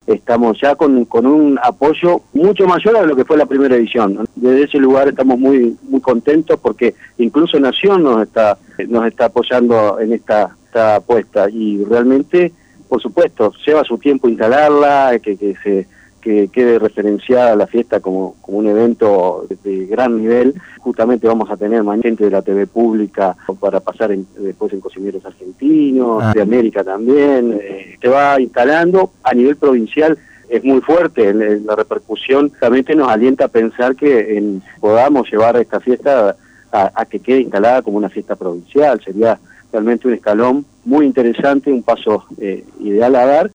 estamos ya con un apoyo mucho mayor a lo que fue la primera edición, ¿no? Desde ese lugar estamos muy contentos porque incluso Nación nos está apoyando en esta apuesta y realmente, por supuesto, lleva su tiempo instalarla, que quede referenciada la fiesta como un evento de gran nivel. Justamente vamos a tener mañana gente de la TV pública para pasar después en Cocineros Argentinos, de América también. Se va instalando a nivel provincial. Es muy fuerte la repercusión, realmente nos alienta a pensar que podamos llevar esta fiesta a que quede instalada como una fiesta provincial. Sería realmente un escalón muy interesante, un paso ideal a dar,